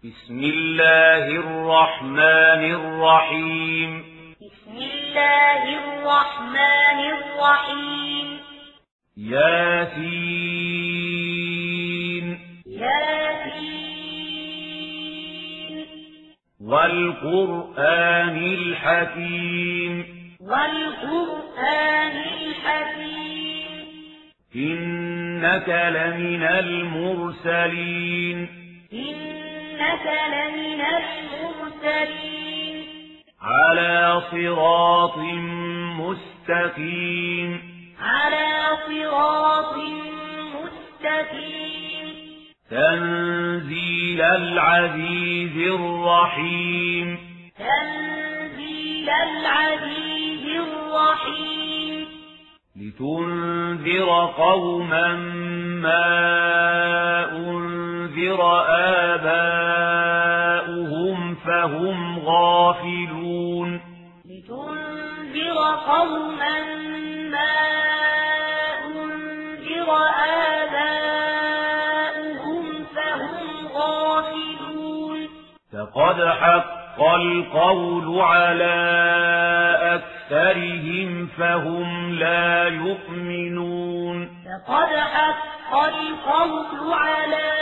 بسم الله الرحمن الرحيم بسم الله الرحمن الرحيم ياسين ياسين والقرآن الحكيم والقرآن الحكيم إنك لمن المرسلين إنك لمن المرسلين على صراط مستقيم على صراط مستقيم تنزيل العزيز الرحيم تنزيل العزيز الرحيم لتنذر قوما ما أنذر آباؤهم فهم غافلون لتنذر قوما ما أنذر آباؤهم فهم غافلون فقد حق القول على أكثرهم فهم لا يؤمنون فقد حق القول على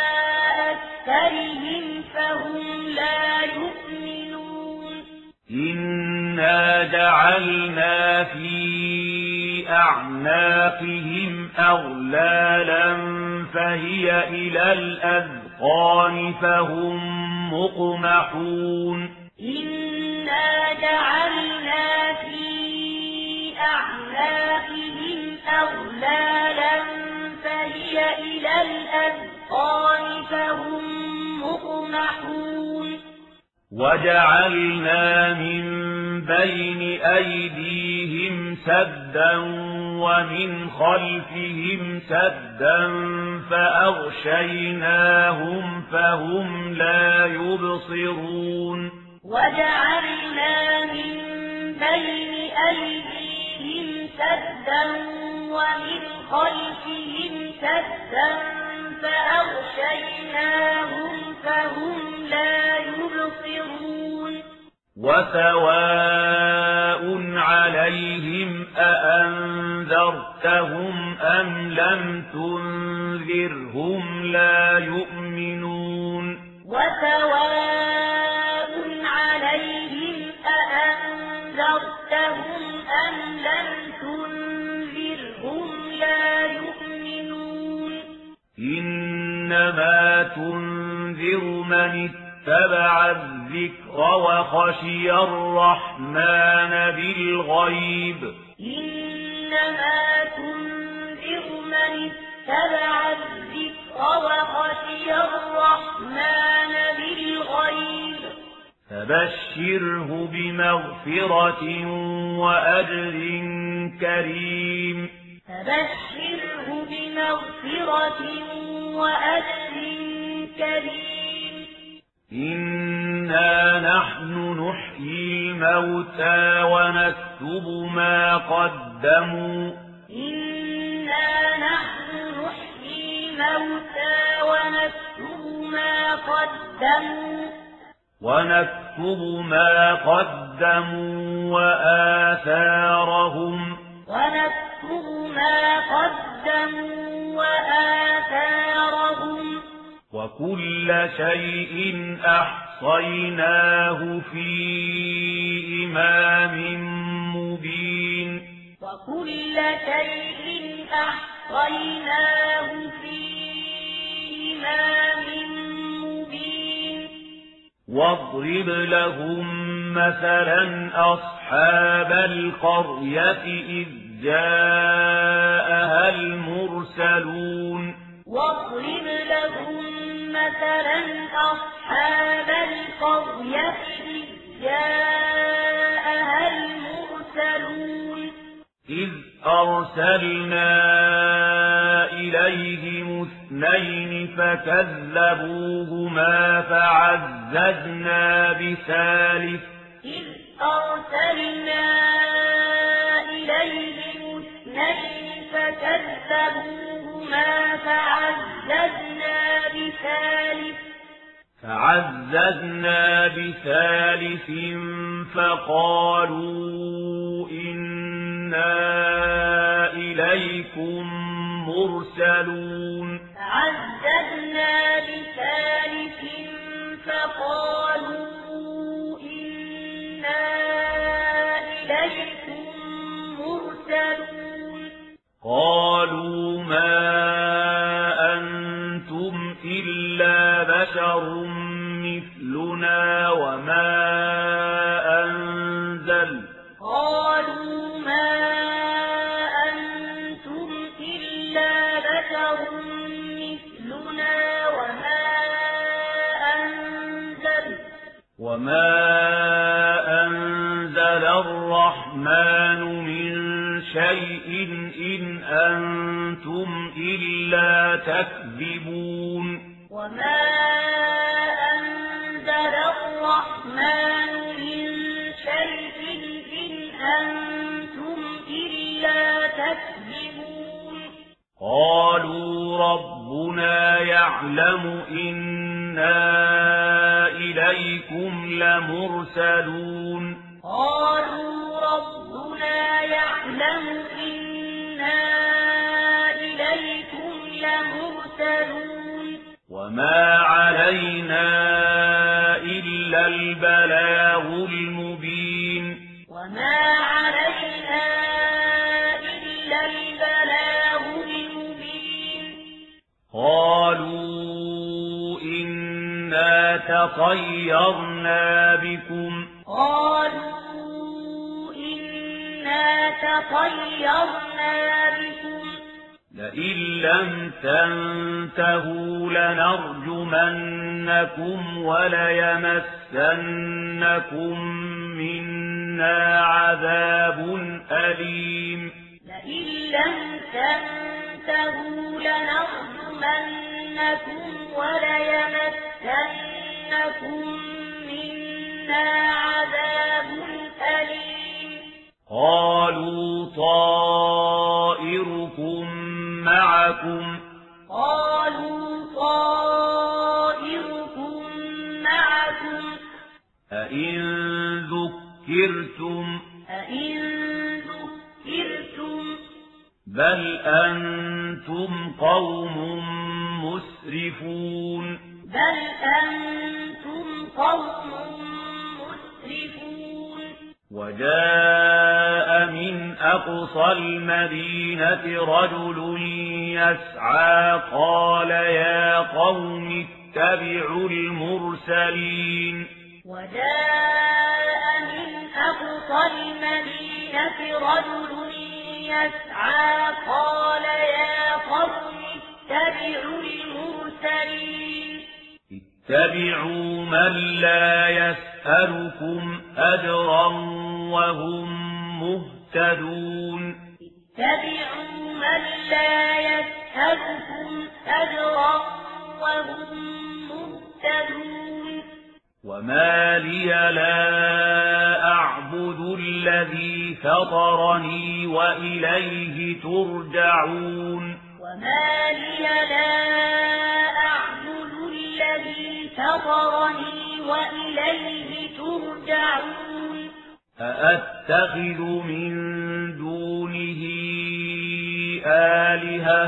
أكثرهم فهم لا يؤمنون إنا جعلنا في أعناقهم أغلالا فهي إلى الأذقان فهم مقمحون إنا جعلنا في أعناقهم أغلالا فهي إلى الأذقان فهم مقمحون وجعلنا من بين أيديهم سدا ومن خلفهم سدا فأغشيناهم فهم لا يبصرون وجعلنا من بين أيديهم سدا ومن خلفهم سدا فأغشيناهم فهم لا يبصرون وسواء عليهم أأنذرتهم أم لم تنذرهم لا يؤمنون وسواء عليهم أأنذرتهم أم لم تنذرهم لا يؤمنون إنما تنذر من اتبع الذكر وخشي الرحمن بالغيب إنما تنذر من اتبع الذكر وخشي الرحمن بالغيب فبشره بمغفرة وأجر كريم فبشره بمغفرة وأجر كريم إنا نحن نحيي الموتى ونكتب ما قدموا إنا نحن نحيي الموتى ونكتب ما قدموا وآثارهم وكل شيء أحصيناه في إمام مبين وكل شيء أحصيناه في إمام مبين واضرب لهم مثلا أصحاب القرية إذ جاءها المرسلون واضرب لهم مثلا أصحاب القرية إذ جاءها المرسلون إذ أرسلنا إليهم اثنين فكذبوهما فعززنا بثالث إذ أرسلنا إليهم اثنين فكذبوهما فعززنا بثالث فعززنا بثالث فقالوا إنا إليكم مرسلون فعززنا بثالث فقالوا إنا إليكم مرسلون قالوا ما أنتم إلا بشر مثلنا قالوا ما أنتم إلا بشر مثلنا وما أنزل الرحمن من شيء إن أنتم إلا تكذبون وما أنزل الرحمن من شيء إن أنتم إلا تكذبون قالوا ربنا يعلم إنا إليكم لمرسلون قالوا ربنا يعلم إنا إليكم لمرسلون وما علينا إلا البلاغ المبين وما علينا إلا البلاغ المبين قالوا إنا تطيرنا بكم لئن لم تنتهوا لنرجمنكم وليمسنكم منا عذاب أليم لئن لم تنتهوا لنرجمنكم وليمسنكم منا عذاب أليم قالوا طائركم معكم أئن ذكرتم بل أنتم قوم مسرفون وجاء من أقصى المدينة رجل يسعى قال يا قوم اتبعوا المرسلين وجاء من أقصى المدينة رجل يسعى قال يا قوم اتبعوا المرسلين اتبعوا من لا يسألكم أجرا وهم مهتدون اتبعوا من لا يسألكم أجرا وهم مهتدون وما لي لا أعبد الذي فطرني وإليه ترجعون وما لي لا أعبد الذي فطرني وإليه ترجعون أأتخذ من دونه آلهة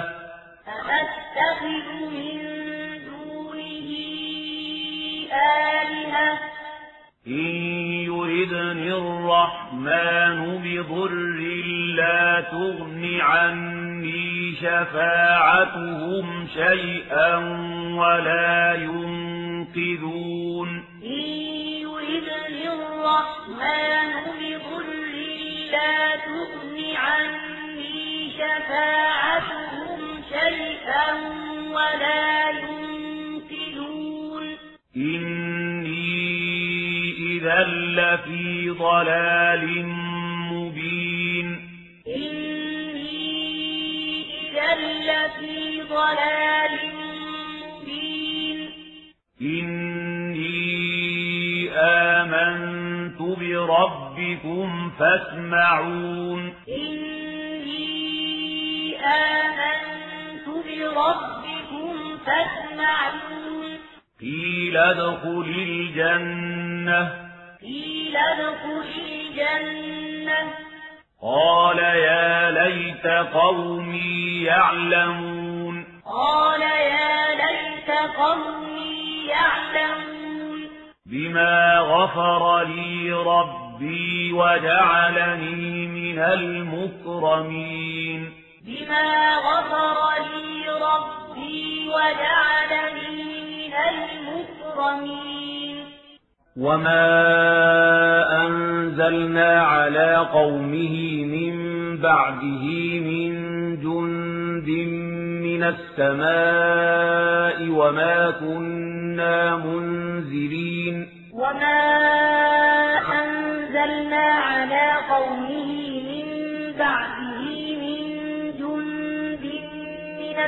إن يردني الرحمن بضر لا تغن عني شفاعتهم شيئا ولا ينقذون إن يردني الرحمن بضر لا تغن عني شفاعتهم شيئا ولا ينقذون إذا لفي ضلال مبين إني آمنت بربكم فاسمعون قيل ادخل الجنة قيل ادخل الجنة قال يا ليت قومي يعلمون قال يا ليت قومي يعلمون بما غفر لي ربي وجعلني من المكرمين بما غفر لي ربي وجعلني من المكرمين وما أنزلنا على قومه من بعده من جند من السماء وما كنا منزلين وما أنزلنا على قومه من بعده من جند من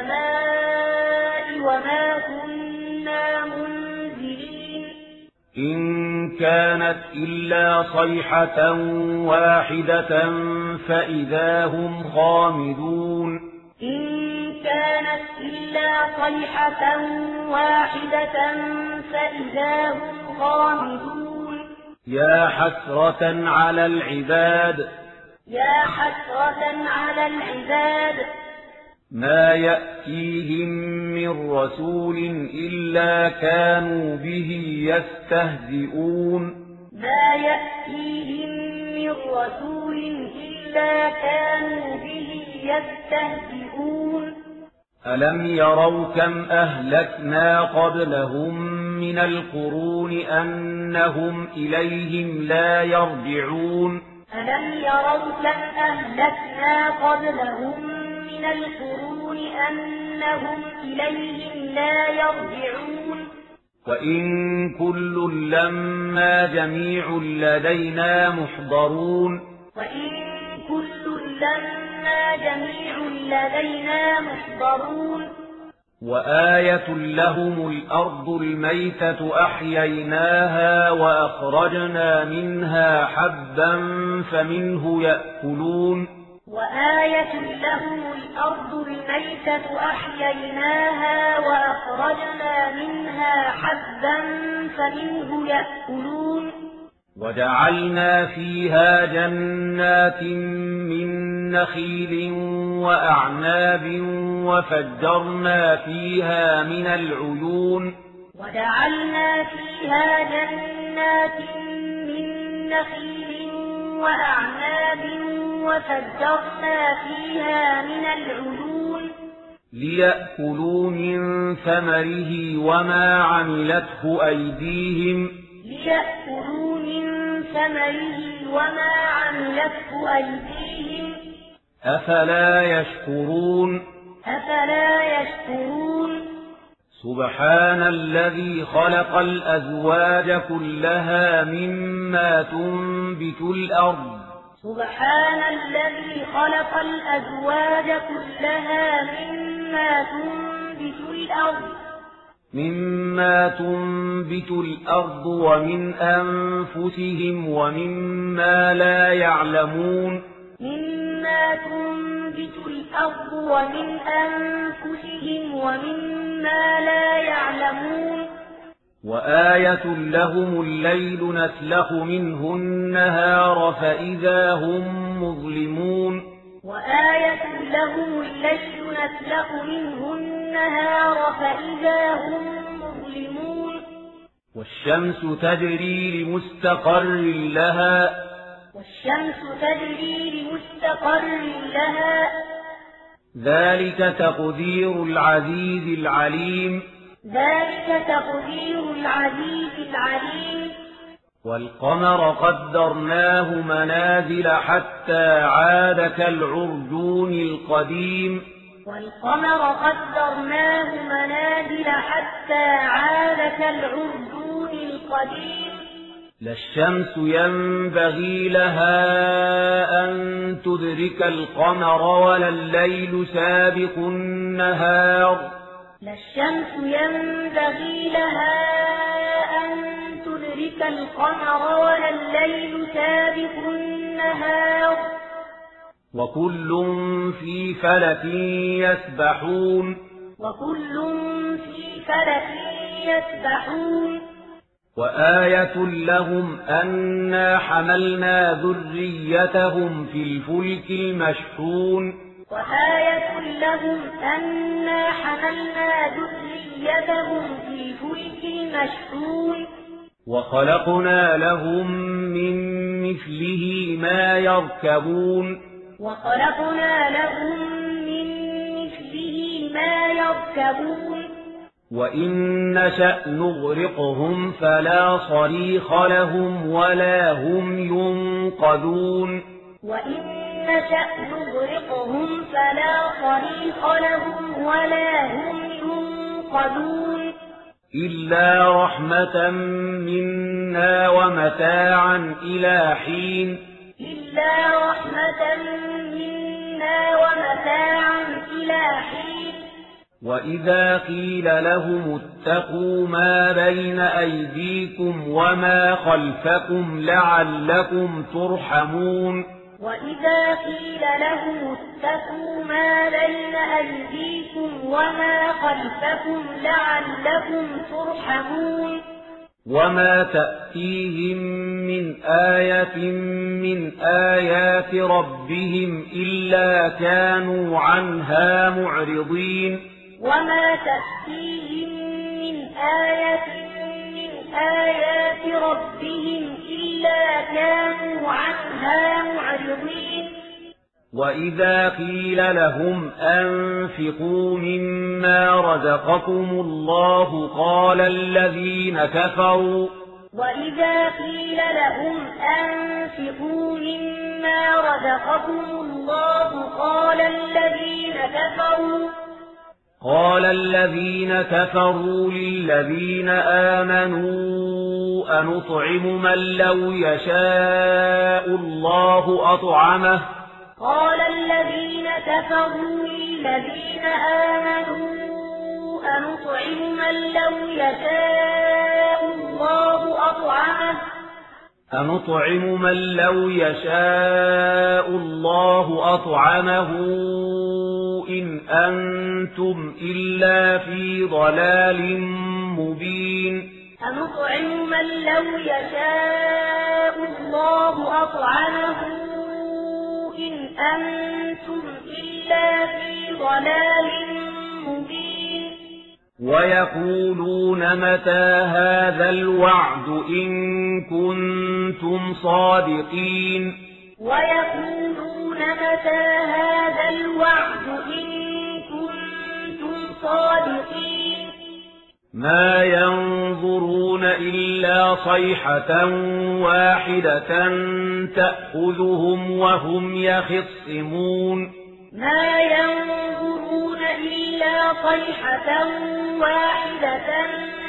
السماء وما كنا منزلين إن كانت إلا صيحة واحدة فإذا هم خامدون إن كانت إلا صيحة واحدة فإذا هم خامدون يا حسرة على العباد يا حسرة على العباد ما يأتيهم من رسول إلا كانوا به يستهزئون ما يأتيهم من رسول إلا كانوا به يستهزئون ألم يروا كم أهلكنا قبلهم من القرون أنهم إليهم لا يرجعون ألم يروا كم أهلكنا قبلهم من القرون أنهم إليهم لا يرجعون وإن كل لما جميع لدينا محضرون وإن كل لما جميع لدينا محضرون وآية لهم الأرض الميتة أحييناها وأخرجنا منها حبا فمنه يأكلون وآية لهم الأرض الميتة أحييناها وأخرجنا منها حبا فمنه يأكلون وجعلنا فيها جنات من نخيل وأعناب وفجرنا فيها من العيون وجعلنا فيها جنات من نخيل وأعناب وفجرنا فيها من العيون ليأكلوا من ثمره وما عملته أيديهم ليأكلوا من ثمره وما عملته أيديهم أفلا يشكرون أفلا يشكرون سبحان الذي خلق الأزواج كلها مما تنبت الأرض سبحان الذي خلق الأزواج كلها مما تنبت الأرض ومن أنفسهم ومما لا يعلمون مما تنبت الأرض ومن أنفسهم ومما لا يعلمون وآية لهم الليل نسلخ منه النهار فإذا هم مظلمون وآية لهم الليل نسلخ منه النهار فإذا هم مظلمون والشمس تجري لمستقر لها والشمس تجري لمستقر لها ذلك تقدير العزيز العليم ذلك تقدير العزيز العليم والقمر قدرناه منازل حتى عاد كالعرجون القديم والقمر قدرناه منازل حتى عاد كالعرجون القديم لا الشمس ينبغي لها أن تدرك القمر ولا الليل سابق النهار لا الشمس ينبغي لها أن تدرك القمر ولا الليل سابق النهار وكل في فلك يسبحون وكل في فلك يسبحون وآية لهم أنا حملنا ذريتهم في الفلك المشحون وآية لهم أنا حملنا ذريتهم في الفلك المشحون وخلقنا لهم من مثله ما يركبون وخلقنا لهم من مثله ما يركبون وإن نشأ نغرقهم فلا صريخ لهم ولا هم ينقذون وإن نشأ نغرقهم فلا صريخ لهم ولا هم ينقذون إلا رحمة منا ومتاعا إلى حين إلا رحمة منا ومتاعا إلى حين وإذا قيل لهم اتقوا ما بين أيديكم وما خلفكم لعلكم ترحمون وإذا قيل لهم اتقوا ما بين أيديكم وما خلفكم لعلكم ترحمون وما تأتيهم من آية من آيات ربهم إلا كانوا عنها معرضين وما تأتيهم من آية من آيات ربهم إلا كانوا عنها معرضين وإذا قيل لهم أنفقوا مما رزقكم الله قال الذين كفروا وإذا قيل لهم أنفقوا مما رزقكم الله قال الذين كفروا للذين آمنوا أنطعم من لو يشاء الله أطعمه قال الذين كفروا للذين آمنوا أنطعم من لو يشاء الله أطعمه أنطعم من لو يشاء الله أطعمه إن أنتم إلا في ضلال مبين أنطعم من لو يشاء الله أطعمه إن أنتم إلا في ضلال مبين ويقولون متى هذا الوعد إن كنتم صادقين ويقولون متى هذا الوعد إن كنتم صادقين ما ينظرون إلا صيحة واحدة تأخذهم وهم يخصمون ما ينظرون إلا صيحة واحدة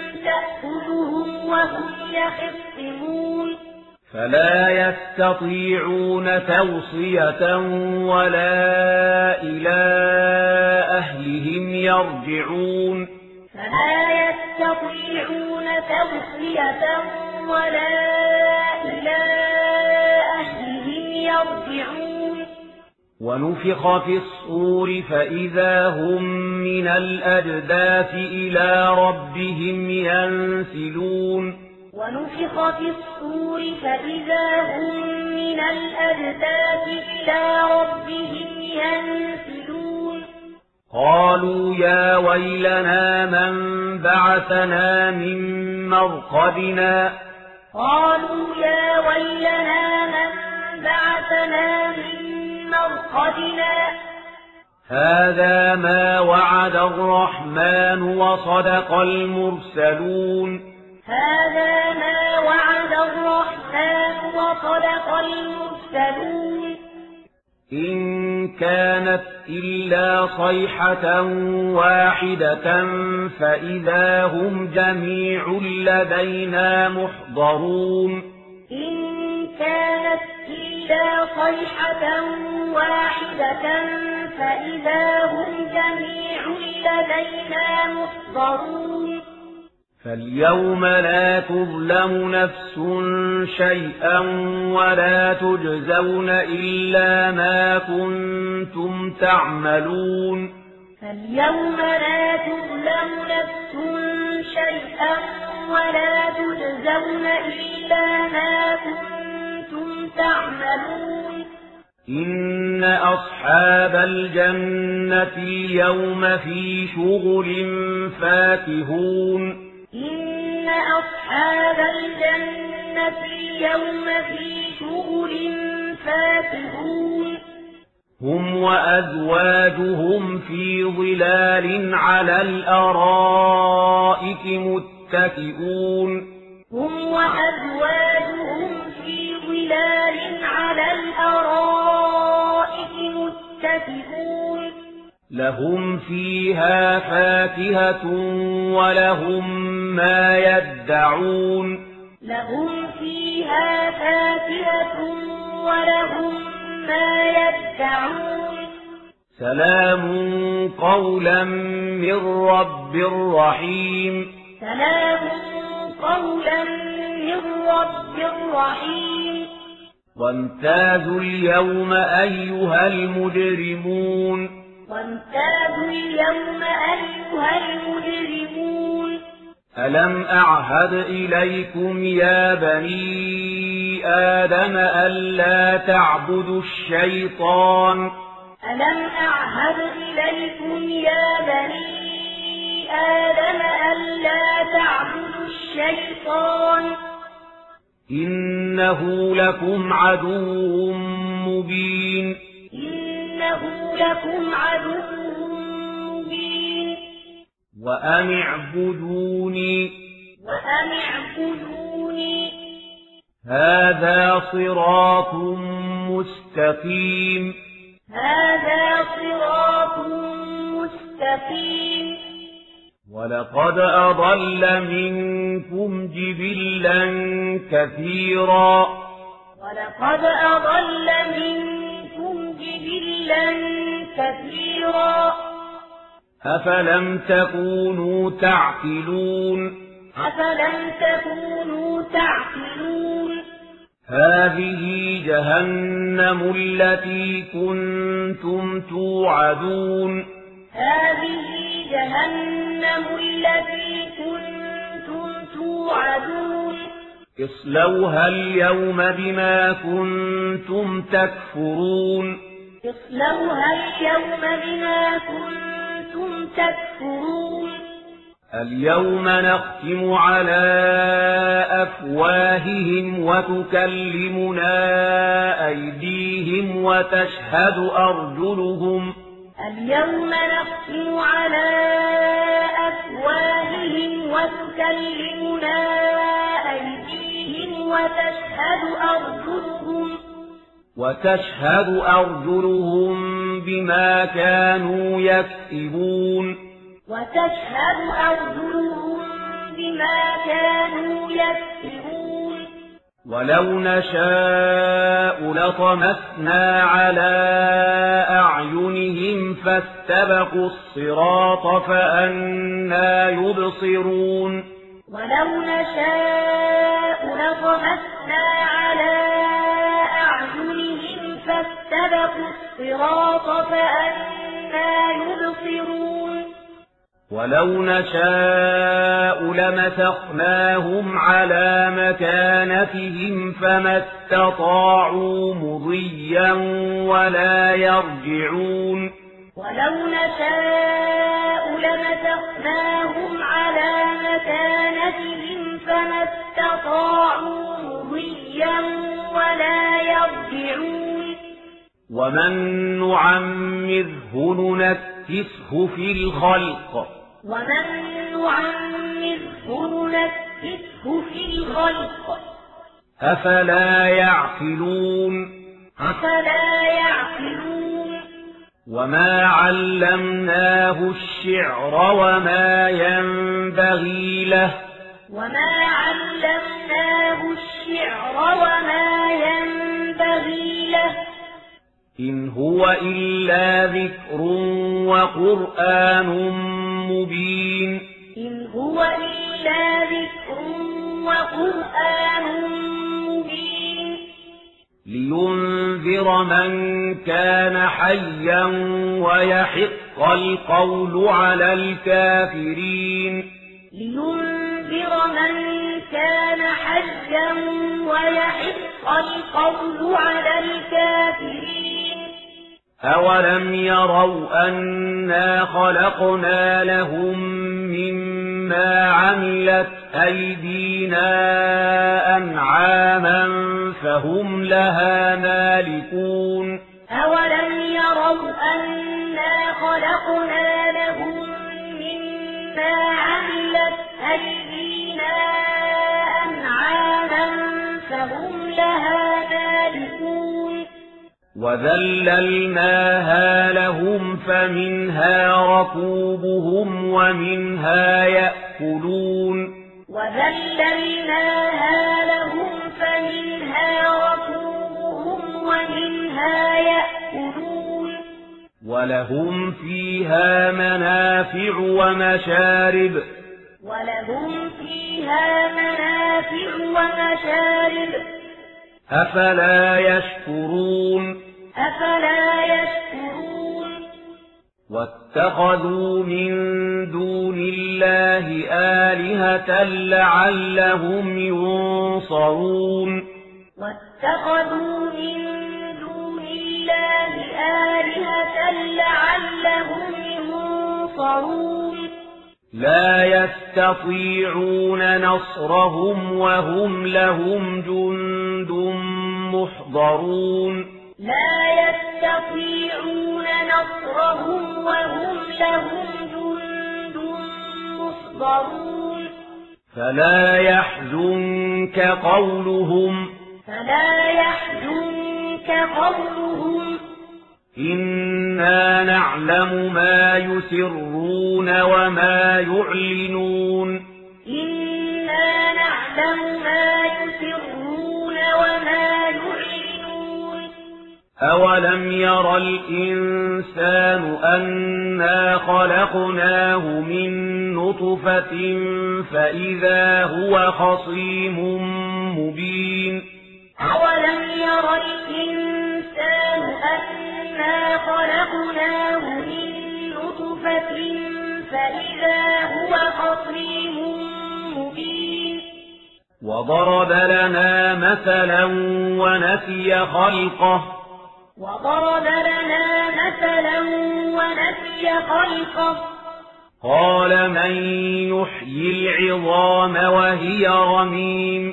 تأخذهم وهم يخصمون فلا يستطيعون توصية ولا إلى أهلهم يرجعون فلا يستطيعون توصية ولا إلى أهلهم يرجعون ونفخ في الصور فإذا هم من الأجداث إلى ربهم ينسلون ونفخ في الصور فإذا هم من الأجداث إلى ربهم ينسلون قالوا يا ويلنا من بعثنا من مرقدنا قالوا يا ويلنا من بعثنا من مرقدنا هذا ما وعد الرحمن وصدق المرسلون هذا ما وعد الرحمن وصدق المرسلون إن كانت إلا صيحة واحدة فإذا هم جميع لدينا محضرون إن كانت إلا صيحة واحدة فإذا هم جميع لدينا محضرون فاليوم لا تظلم نفس شيئا ولا تجزون إلا ما كنتم تعملون فاليوم لا تظلم نفس شيئا ولا تجزون إلا ما كنتم تعملون إن أصحاب الجنة اليوم في شغل فاكهون إن أصحاب الجنة اليوم في شغل فاكهون هم وأزواجهم في ظلال على الأرائك متكئون هم وأزواجهم في ظلال على الأرائك متكئون لهم فيها فاكهة ولهم ما يدعون لهم فيها فاكهة ولهم ما يدعون سلام قولا من رب رحيم سلام قولا من رب رحيم وامتازوا اليوم أيها المجرمون وامتازوا اليوم أيها المجرمون ألم أعهد إليكم يا بني آدم ألا تعبدوا الشيطان ألم أعهد إليكم يا بني آدم ألا تعبدوا الشيطان إنه لكم عدو مبين إنه لكم عدو مبين وأن اعبدوني هذا صراط مستقيم هذا صراط مستقيم ولقد أضل منكم جبلا كثيرا ولقد أضل منكم جبلا كثيرا أفلم تكونوا تعقلون أفلم تكونوا تعقلون هذه جهنم التي كنتم توعدون هذه جهنم التي كنتم توعدون اصلوها اليوم بما كنتم تكفرون اصلوها اليوم بما كنتم تكفرون اليوم نختم على أفواههم وتكلمنا أيديهم وتشهد أرجلهم اليوم نختم على أفواههم وتكلمنا أيديهم وتشهد أرجلهم بما كانوا يكسبون ولو نشاء لطمسنا على أعينهم فاستبقوا الصراط فأنى يبصرون ولو نشاء لطمسنا على أعينهم فاستبقوا الصراط فأنى يبصرون ولو نشاء لمسخناهم على مكانتهم فما استطاعوا مضيا ولا يرجعون ولو نشاء لمسخناهم على مكانتهم فما استطاعوا مضيا ولا يرجعون ومن نعمره ننكسه في الخلق أفلا يعقلون وما علمناه الشعر وما ينبغي له إن هو إلا ذكر وقرآن مبين لينذر من كان حيا ويحق القول على الكافرين لينذر من كان حيا ويحق القول على الكافرين أولم يروا أنا خلقنا لهم مما عملت أيدينا أنعاما فهم لها مالكون أولم يروا أنا خلقنا لهم مما عملت أيدينا أنعاما فهم لها مالكون وذللناها لهم فمنها ركوبهم ومنها يأكلون وذللناها لهم فمنها ركوبهم ومنها يأكلون ولهم فيها منافع ومشارب أفلا يشكرون واتخذوا من دون الله آلهة لعلهم ينصرون لا يستطيعون نصرهم وهم لهم جند محضرون فلا يحزنك قولهم إنا نعلم ما يسرون وما يعلنون أولم ير الإنسان أنا خلقناه من نطفة فإذا هو خصيم مبين أولم ير الإنسان أنا خلقناه من نطفة فإذا هو خصيم مبين وضرب لنا مثلا ونسي خلقه قال من يحيي العظام وهي رميم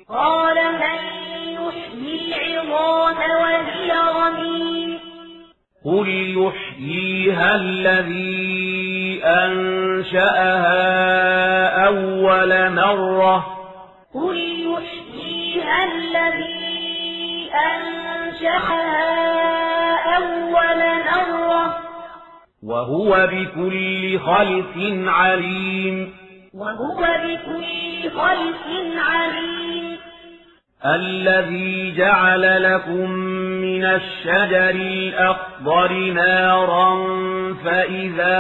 قل يحييها الذي أنشأها أول مرة وهو بكل خلق عليم الذي جعل لكم من الشجر الأخضر نارا فإذا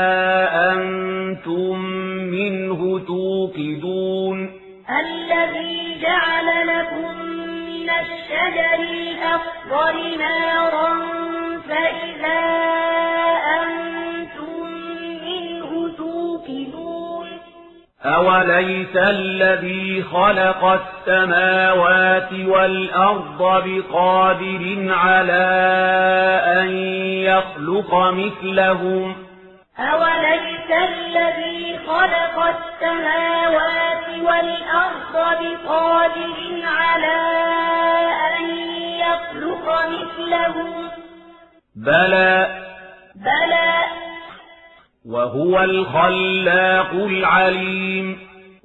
أنتم منه توقدون الذي جعل لكم من الشجر الأخضر نارا فإذا أنتم منه توقدون أوليس الذي خلق السماوات والأرض بقادر على أن يخلق مثلهم أوليس الذي خلق السماوات والأرض بقادر على أن يخلق مثلهم بلى وهو الخلاق العليم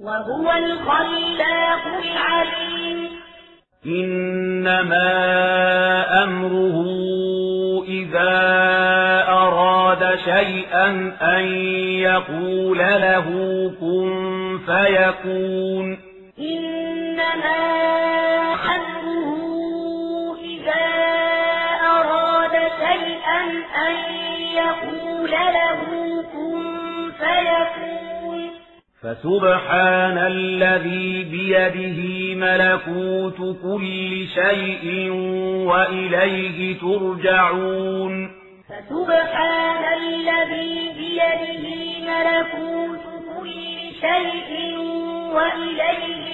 إنما أمره إذا أراد شيئا أن يقول له كن فيكون إنما أمره إذا أراد شيئا أن يقول له كن فيكون فسبحان الذي بيده ملكوت كل شيء وإليه ترجعون فسبحان الذي بيده ملكوت كل شيء وإليه